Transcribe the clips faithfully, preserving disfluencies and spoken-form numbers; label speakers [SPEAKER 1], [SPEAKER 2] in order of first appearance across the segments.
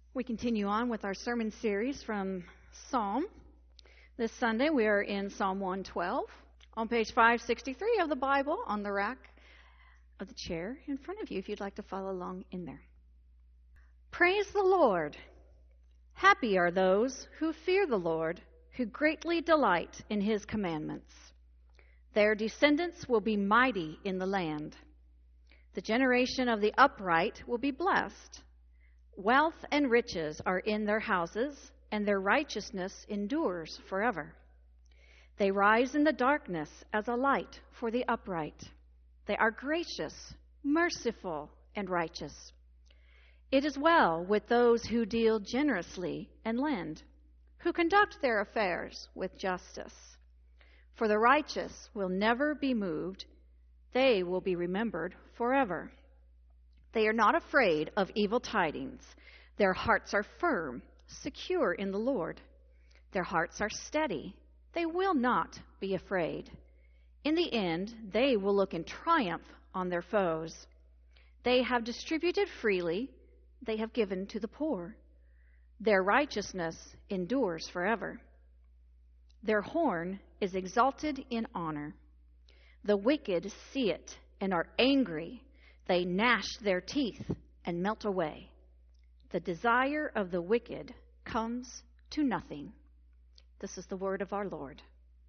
[SPEAKER 1] We continue on with our sermon series from Psalm. This Sunday we are in Psalm one twelve on page five sixty-three of the Bible on the rack of the chair in front of you if you'd like to follow along in there. Praise the Lord. Happy are those who fear the Lord, who greatly delight in his commandments. Their descendants will be mighty in the land. The generation of the upright will be blessed. Wealth and riches are in their houses, and their righteousness endures forever. They rise in the darkness as a light for the upright. They are gracious, merciful, and righteous. It is well with those who deal generously and lend, who conduct their affairs with justice. For the righteous will never be moved. They will be remembered forever. They are not afraid of evil tidings. Their hearts are firm, secure in the Lord. Their hearts are steady. They will not be afraid. In the end, they will look in triumph on their foes. They have distributed freely. They have given to the poor. Their righteousness endures forever. Their horn is exalted in honor. The wicked see it and are angry. They gnash their teeth and melt away. The desire of the wicked comes to nothing. This is the word of our Lord.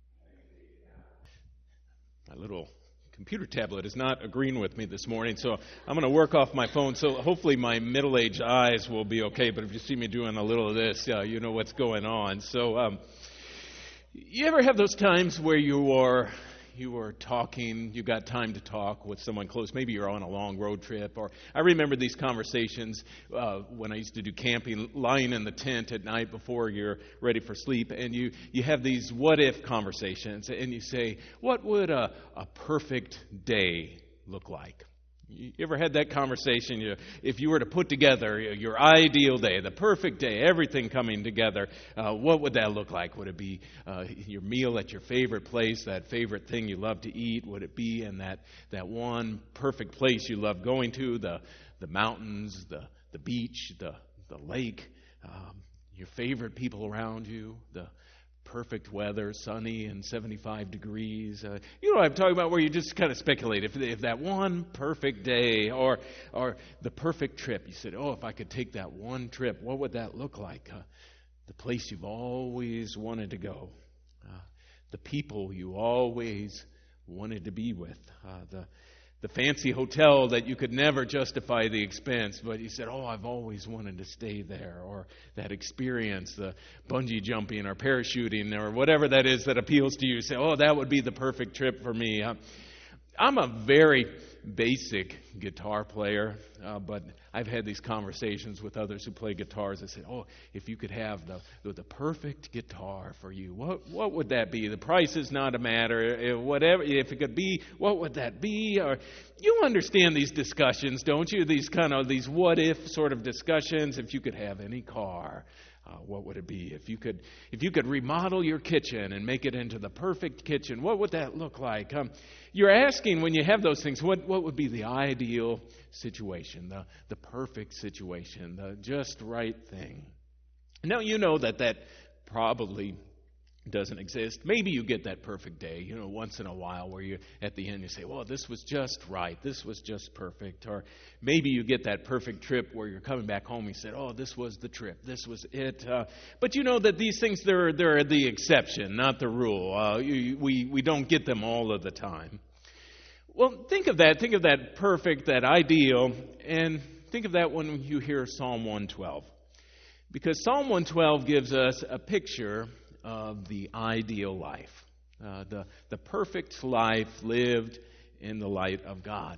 [SPEAKER 2] My little computer tablet is not agreeing with me this morning, so I'm going to work off my phone. So hopefully my middle-aged eyes will be okay, but if you see me doing a little of this, uh, you know what's going on. So um, you ever have those times where you are... You are talking, you got time to talk with someone close. Maybe you're on a long road trip. Or I remember these conversations uh, when I used to do camping, lying in the tent at night before you're ready for sleep. And you, you have these what-if conversations. And you say, what would a, a perfect day look like? You ever had that conversation? You, if you were to put together your ideal day, the perfect day, everything coming together, uh, what would that look like? Would it be uh, your meal at your favorite place, that favorite thing you love to eat? Would it be in that, that one perfect place you love going to, the the mountains, the, the beach, the, the lake, um, your favorite people around you, the perfect weather, sunny and seventy-five degrees. Uh, you know what I'm talking about, where you just kind of speculate. If, if that one perfect day or or the perfect trip, you said, oh, if I could take that one trip, what would that look like? Uh, the place you've always wanted to go. Uh, the people you always wanted to be with. Uh, the the fancy hotel that you could never justify the expense, but you said, oh, I've always wanted to stay there. Or that experience, the bungee jumping or parachuting or whatever that is that appeals to you. You say, oh, that would be the perfect trip for me. Uh, I'm a very basic guitar player, uh, but I've had these conversations with others who play guitars. I say, oh, if you could have the the perfect guitar for you, what what would that be? The price is not a matter. Whatever, if it could be, what would that be? Or you understand these discussions, don't you? These kind of these what if sort of discussions. If you could have any car, Uh, what would it be? If you could if you could remodel your kitchen and make it into the perfect kitchen, what would that look like? Um, you're asking, when you have those things, what, what would be the ideal situation, the, the perfect situation, the just right thing? Now, you know that that probably doesn't exist. Maybe you get that perfect day, you know, once in a while, where you, at the end, you say, well, this was just right. This was just perfect. Or maybe you get that perfect trip where you're coming back home. You said, oh, this was the trip. This was it. Uh, but you know that these things, they're, they're the exception, not the rule. Uh, you, we, we don't get them all of the time. Well, think of that. Think of that perfect, that ideal. And think of that when you hear Psalm one twelve. Because Psalm one twelve gives us a picture of the ideal life, uh, the, the perfect life lived in the light of God.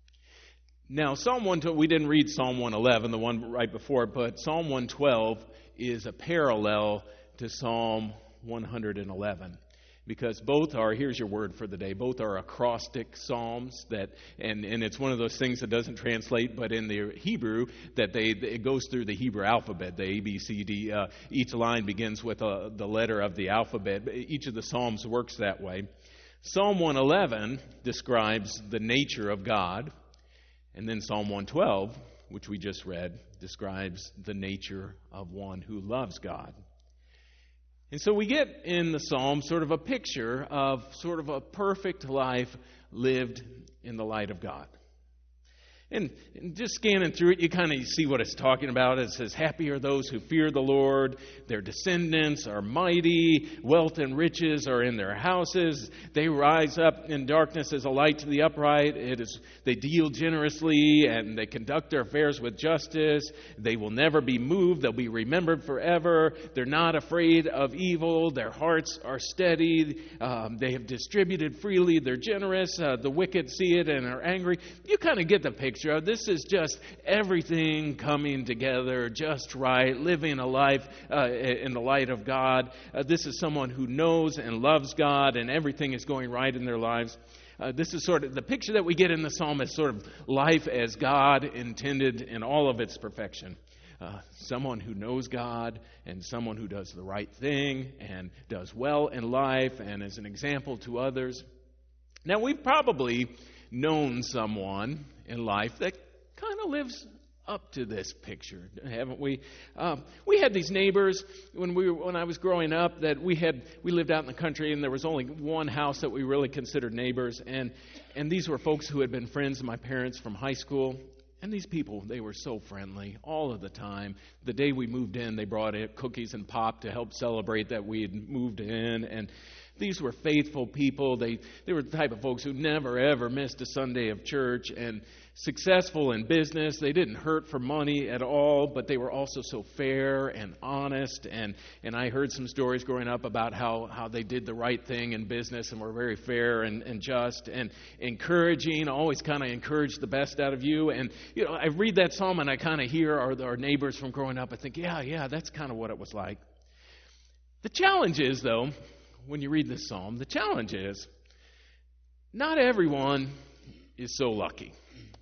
[SPEAKER 2] Now, Psalm one twelve, we didn't read Psalm one eleven, the one right before it, but Psalm one twelve is a parallel to Psalm one eleven. Because both are, here's your word for the day, both are acrostic psalms that, and, and it's one of those things that doesn't translate, but in the Hebrew, that they it goes through the Hebrew alphabet, the A, B, C, D. Uh, each line begins with uh, the letter of the alphabet. Each of the psalms works that way. Psalm one eleven describes the nature of God, and then Psalm one twelve which we just read, describes the nature of one who loves God. And so we get in the psalm sort of a picture of sort of a perfect life lived in the light of God. And, and just scanning through it, you kind of see what it's talking about. It says, happy are those who fear the Lord. Their descendants are mighty. Wealth and riches are in their houses. They rise up in darkness as a light to the upright. It is, they deal generously and they conduct their affairs with justice. They will never be moved. They'll be remembered forever. They're not afraid of evil. Their hearts are steady. Um, they have distributed freely. They're generous. Uh, the wicked see it and are angry. You kind of get the picture. This is just everything coming together just right, living a life uh, in the light of God. Uh, this is someone who knows and loves God, and everything is going right in their lives. Uh, this is sort of the picture that we get in the psalm is sort of life as God intended in all of its perfection. Uh, someone who knows God and someone who does the right thing and does well in life and is an example to others. Now, we've probably known someone in life that kind of lives up to this picture, haven't we? Um, we had these neighbors when we were, when I was growing up that we had we lived out in the country, and there was only one house that we really considered neighbors, and and these were folks who had been friends of my parents from high school. And these people, they were so friendly all of the time. The day we moved in, they brought in cookies and pop to help celebrate that we had moved in. And these were faithful people. They they were the type of folks who never, ever missed a Sunday of church, and successful in business. They didn't hurt for money at all, but they were also so fair and honest. And, and I heard some stories growing up about how, how they did the right thing in business and were very fair and, and just and encouraging, always kind of encouraged the best out of you. And, you know, I read that psalm and I kind of hear our, our neighbors from growing up. I think, yeah, yeah, that's kind of what it was like. The challenge is, though, when you read this psalm, the challenge is not everyone is so lucky.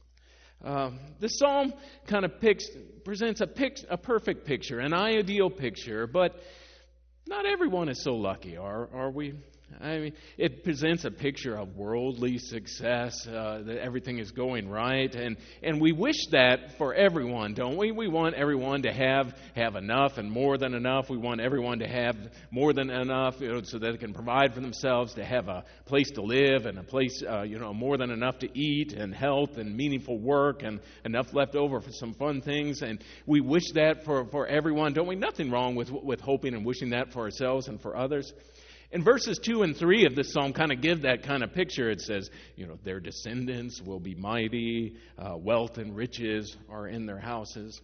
[SPEAKER 2] Um, the psalm kind of picks, presents a, pic, a perfect picture, an ideal picture, but not everyone is so lucky, are are we? I mean, it presents a picture of worldly success, uh, that everything is going right, and, and we wish that for everyone, don't we? We want everyone to have have enough and more than enough. We want everyone to have more than enough, you know, so that they can provide for themselves, to have a place to live and a place, uh, you know, more than enough to eat and health and meaningful work and enough left over for some fun things. And we wish that for, for everyone, don't we? Nothing wrong with with hoping and wishing that for ourselves and for others. And verses two and three of this psalm kind of give that kind of picture. It says, you know, their descendants will be mighty, uh, wealth and riches are in their houses.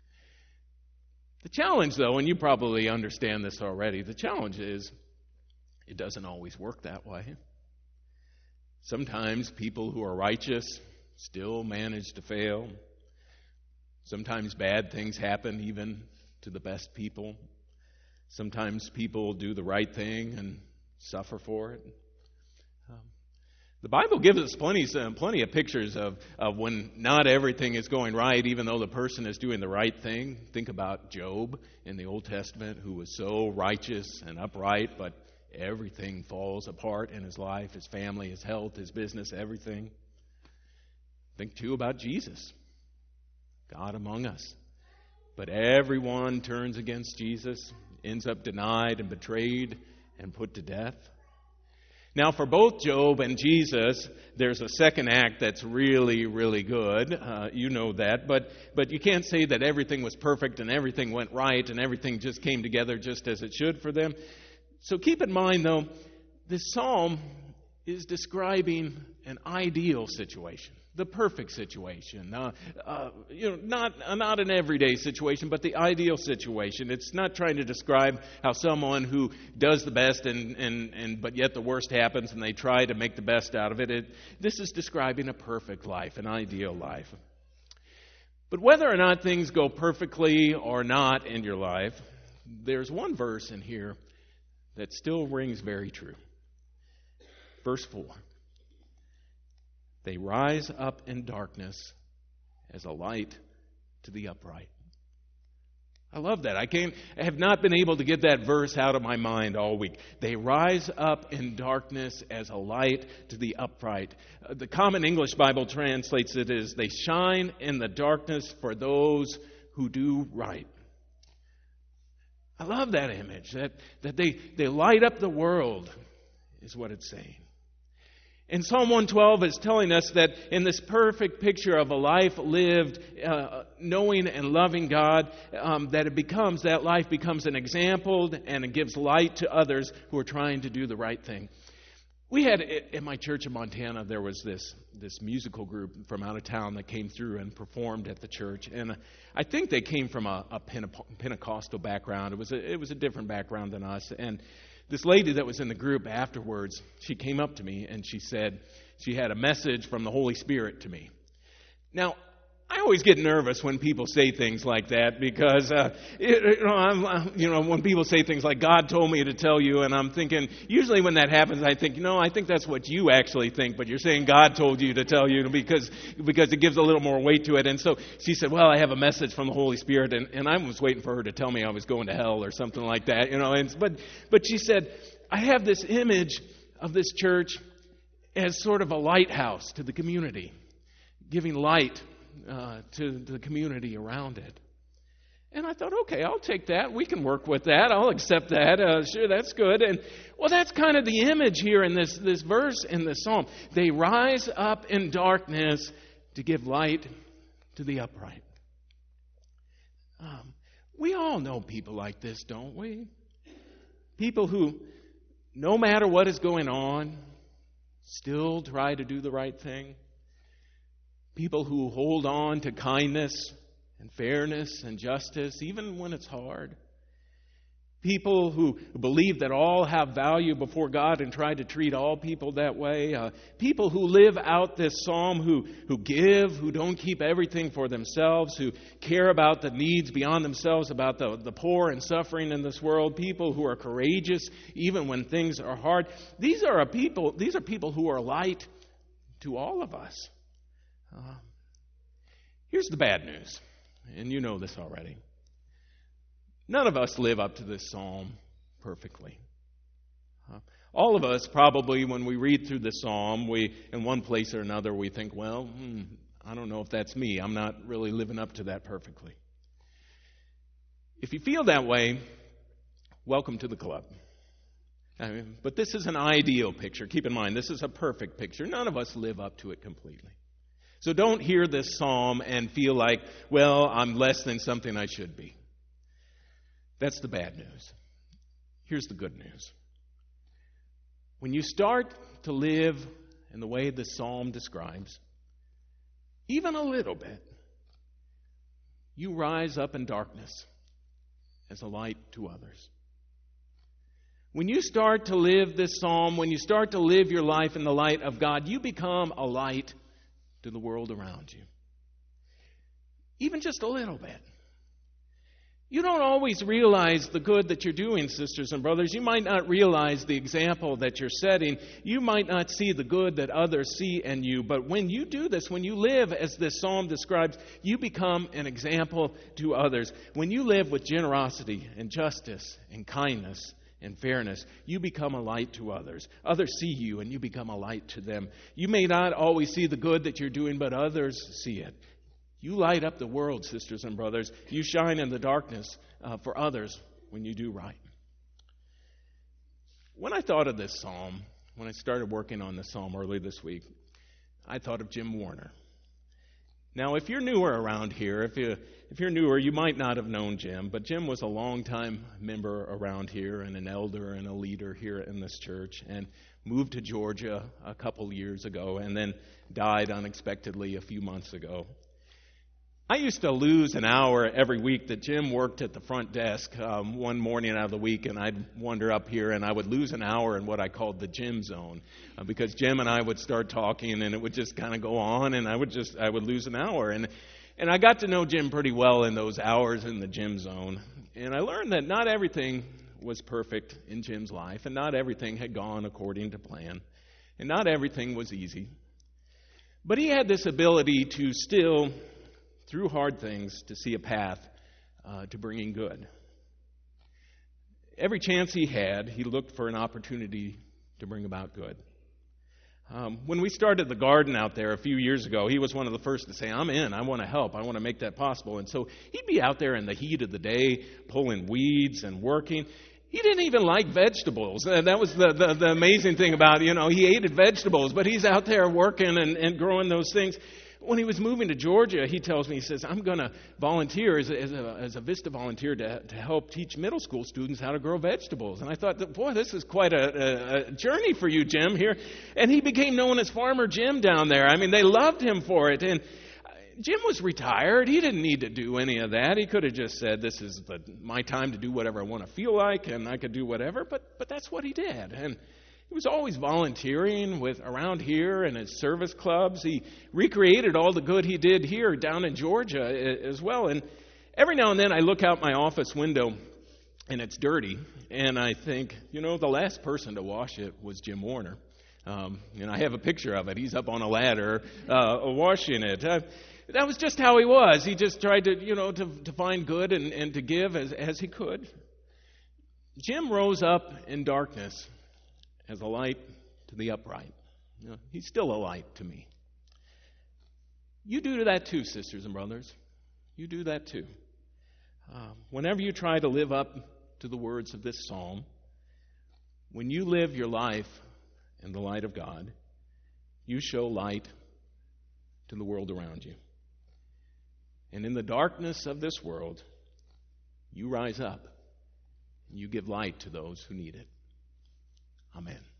[SPEAKER 2] The challenge, though, and you probably understand this already, the challenge is it doesn't always work that way. Sometimes people who are righteous still manage to fail. Sometimes bad things happen even to the best people. Sometimes people do the right thing and suffer for it. Um, the Bible gives us plenty, uh, plenty of pictures of, of when not everything is going right, even though the person is doing the right thing. Think about Job in the Old Testament, who was so righteous and upright, but everything falls apart in his life, his family, his health, his business, everything. Think, too, about Jesus, God among us. But everyone turns against Jesus, ends up denied and betrayed and put to death. Now, for both Job and Jesus, there's a second act that's really, really good. Uh, you know that. But but you can't say that everything was perfect and everything went right and everything just came together just as it should for them. So keep in mind, though, this psalm is describing an ideal situation. The perfect situation, uh, uh, you know, not uh, not an everyday situation, but the ideal situation. It's not trying to describe how someone who does the best and, and, and but yet the worst happens and they try to make the best out of it. it. This is describing a perfect life, an ideal life. But whether or not things go perfectly or not in your life, there's one verse in here that still rings very true. Verse four. They rise up in darkness as a light to the upright. I love that. I can't, I have not been able to get that verse out of my mind all week. They rise up in darkness as a light to the upright. Uh, the Common English Bible translates it as they shine in the darkness for those who do right. I love that image, that, that they, they light up the world is what it's saying. And Psalm one twelve is telling us that in this perfect picture of a life lived uh, knowing and loving God, um, that it becomes, that life becomes an example and it gives light to others who are trying to do the right thing. We had, at my church in Montana, there was this, this musical group from out of town that came through and performed at the church. And I think they came from a, a Pentecostal background. It was a, it was a different background than us. And this lady that was in the group afterwards, she came up to me and she said she had a message from the Holy Spirit to me. Now, I always get nervous when people say things like that because, uh, it, you, know, I'm, you know, when people say things like, God told me to tell you, and I'm thinking, usually when that happens, I think, no, I think that's what you actually think, but you're saying God told you to tell you because because it gives a little more weight to it. And so she said, well, I have a message from the Holy Spirit, and, and I was waiting for her to tell me I was going to hell or something like that, you know. And, but, but she said, I have this image of this church as sort of a lighthouse to the community, giving light Uh, to the community around it. And I thought, okay, I'll take that. We can work with that. I'll accept that. Uh, sure, that's good. And well, that's kind of the image here in this, this verse in the psalm. They rise up in darkness to give light to the upright. Um, we all know people like this, don't we? People who, no matter what is going on, still try to do the right thing. People who hold on to kindness and fairness and justice, even when it's hard. People who believe that all have value before God and try to treat all people that way. Uh, people who live out this psalm, who, who give, who don't keep everything for themselves, who care about the needs beyond themselves, about the, the poor and suffering in this world. People who are courageous even when things are hard. These are a people, these are people who are light to all of us. Uh, here's the bad news, and you know this already. None of us live up to this psalm perfectly. Uh, all of us probably, when we read through the psalm, we, in one place or another, we think, well, hmm, I don't know if that's me. I'm not really living up to that perfectly. If you feel that way, welcome to the club. I mean, but this is an ideal picture. Keep in mind, this is a perfect picture. None of us live up to it completely. So don't hear this psalm and feel like, well, I'm less than something I should be. That's the bad news. Here's the good news. When you start to live in the way the psalm describes, even a little bit, you rise up in darkness as a light to others. When you start to live this psalm, when you start to live your life in the light of God, you become a light to the world around you. Even just a little bit. You don't always realize the good that you're doing, sisters and brothers. You might not realize the example that you're setting. You might not see the good that others see in you. But when you do this, when you live as this psalm describes, you become an example to others. When you live with generosity and justice and kindness and fairness, you become a light to others. Others see you and you become a light to them. You may not always see the good that you're doing, but others see it. You light up the world, sisters and brothers. You shine in the darkness uh, for others when you do right. When I thought of this psalm, when I started working on this psalm early this week, I thought of Jim Warner. Now, if you're newer around here, if you if you're newer, you might not have known Jim, but Jim was a longtime member around here and an elder and a leader here in this church, and moved to Georgia a couple years ago and then died unexpectedly a few months ago. I used to lose an hour every week that Jim worked at the front desk um, one morning out of the week, and I'd wander up here and I would lose an hour in what I called the Jim zone uh, because Jim and I would start talking and it would just kind of go on, and I would just I would lose an hour. And and I got to know Jim pretty well in those hours in the Jim zone, and I learned that not everything was perfect in Jim's life, and not everything had gone according to plan, and not everything was easy. But he had this ability to still, through hard things, to see a path uh, to bringing good. Every chance he had, he looked for an opportunity to bring about good. Um, when we started the garden out there a few years ago, he was one of the first to say, I'm in, I want to help, I want to make that possible. And so he'd be out there in the heat of the day, pulling weeds and working. He didn't even like vegetables. Uh, that was the, the, the amazing thing about it. You know, he hated vegetables, but he's out there working and, and growing those things. When he was moving to Georgia, he tells me, he says, I'm going to volunteer as a, as, a, as a Vista volunteer to, to help teach middle school students how to grow vegetables. And I thought, boy, this is quite a, a, a journey for you, Jim, here. And he became known as Farmer Jim down there. I mean, they loved him for it. And Jim was retired. He didn't need to do any of that. He could have just said, this is the, my time to do whatever I want to feel like, and I could do whatever. But but that's what he did. And he was always volunteering with around here and his service clubs. He recreated all the good he did here down in Georgia as well. And every now and then I look out my office window and it's dirty, and I think, you know, the last person to wash it was Jim Warner. Um, and I have a picture of it. He's up on a ladder uh, washing it. Uh, that was just how he was. He just tried to, you know, to, to find good and, and to give as, as he could. Jim rose up in darkness as a light to the upright. You know, he's still a light to me. You do that too, sisters and brothers. You do that too. Uh, whenever you try to live up to the words of this psalm, when you live your life in the light of God, you show light to the world around you. And in the darkness of this world, you rise up and you give light to those who need it. Amen.